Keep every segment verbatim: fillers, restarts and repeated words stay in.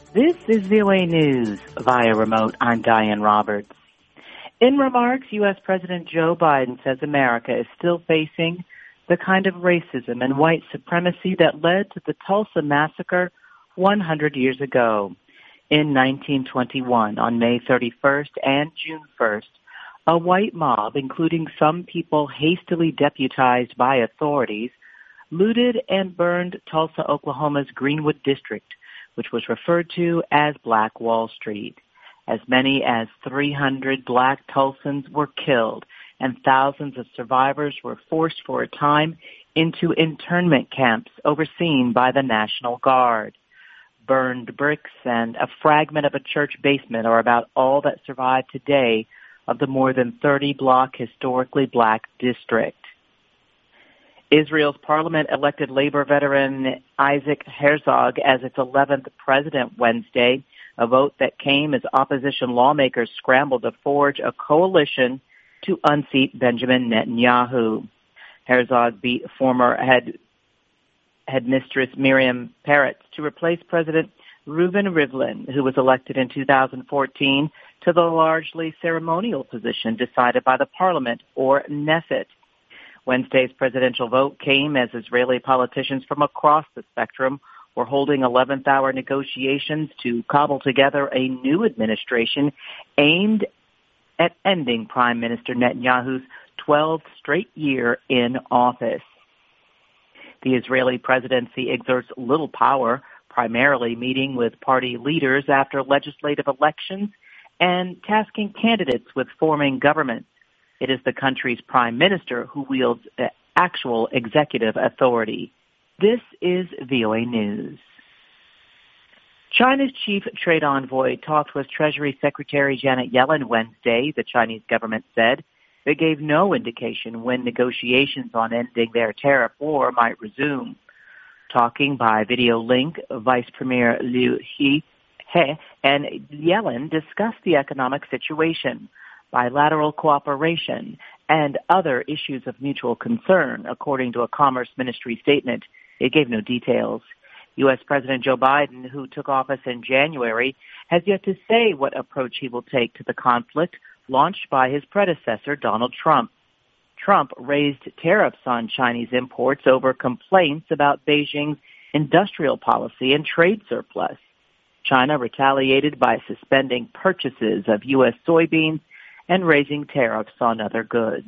This is V O A News via remote. I'm Diane Roberts. In remarks, U S. President Joe Biden says America is still facing the kind of racism and white supremacy that led to the Tulsa massacre one hundred years ago. In nineteen twenty-one, on May thirty-first and June first, a white mob, including some people hastily deputized by authorities, looted and burned Tulsa, Oklahoma's Greenwood District, which was referred to as Black Wall Street. As many as three hundred black Tulsans were killed, and thousands of survivors were forced for a time into internment camps overseen by the National Guard. Burned bricks and a fragment of a church basement are about all that survive today of the more than thirty-block historically black district. Israel's parliament elected labor veteran Isaac Herzog as its eleventh president Wednesday, a vote that came as opposition lawmakers scrambled to forge a coalition to unseat Benjamin Netanyahu. Herzog beat former head headmistress Miriam Peretz to replace President Reuven Rivlin, who was elected in two thousand fourteen to the largely ceremonial position decided by the parliament, or Knesset. Wednesday's presidential vote came as Israeli politicians from across the spectrum were holding eleventh hour negotiations to cobble together a new administration aimed at ending Prime Minister Netanyahu's twelfth straight year in office. The Israeli presidency exerts little power, primarily meeting with party leaders after legislative elections and tasking candidates with forming governments. It is the country's prime minister who wields actual executive authority. This is V O A News. China's chief trade envoy talked with Treasury Secretary Janet Yellen Wednesday, the Chinese government said. They gave no indication when negotiations on ending their tariff war might resume. Talking by video link, Vice Premier Liu He and Yellen discussed the economic situation, bilateral cooperation, and other issues of mutual concern, according to a Commerce Ministry statement. It gave no details. U S. President Joe Biden, who took office in January, has yet to say what approach he will take to the conflict launched by his predecessor, Donald Trump. Trump raised tariffs on Chinese imports over complaints about Beijing's industrial policy and trade surplus. China retaliated by suspending purchases of U S soybeans and raising tariffs on other goods.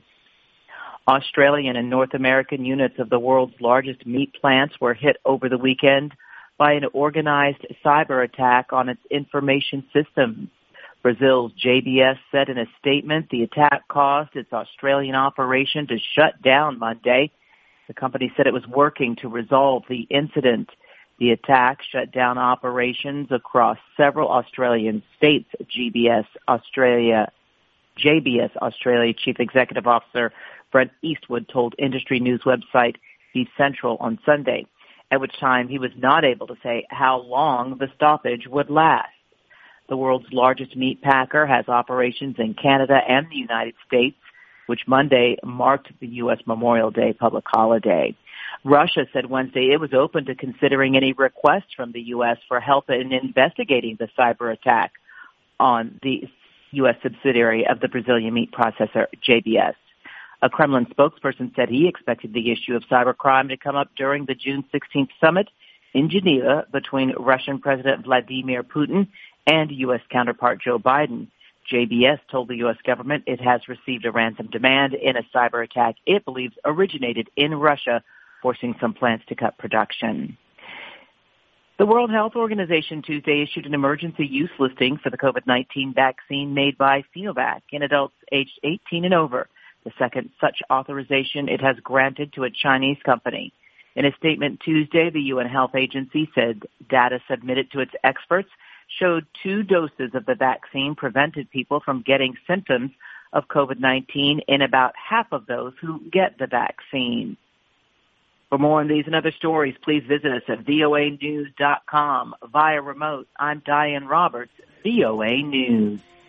Australian and North American units of the world's largest meat plants were hit over the weekend by an organized cyber attack on its information systems. Brazil's J B S said in a statement the attack caused its Australian operation to shut down Monday. The company said it was working to resolve the incident. The attack shut down operations across several Australian states. G B S Australia, J B S Australia Chief Executive Officer Brent Eastwood told industry news website Beef Central on Sunday, at which time he was not able to say how long the stoppage would last. The world's largest meat packer has operations in Canada and the United States, which Monday marked the U S. Memorial Day public holiday. Russia said Wednesday it was open to considering any requests from the U S for help in investigating the cyber attack on the U S subsidiary of the Brazilian meat processor J B S. A Kremlin spokesperson said he expected the issue of cybercrime to come up during the June sixteenth summit in Geneva between Russian President Vladimir Putin and U S counterpart Joe Biden. J B S told the U S government it has received a ransom demand in a cyber attack it believes originated in Russia, forcing some plants to cut production. The World Health Organization Tuesday issued an emergency use listing for the COVID nineteen vaccine made by Sinovac in adults aged eighteen and over, the second such authorization it has granted to a Chinese company. In a statement Tuesday, the U N Health Agency said data submitted to its experts showed two doses of the vaccine prevented people from getting symptoms of COVID nineteen in about half of those who get the vaccine. For more on these and other stories, please visit us at V O A news dot com. Via remote, I'm Diane Roberts, V O A News.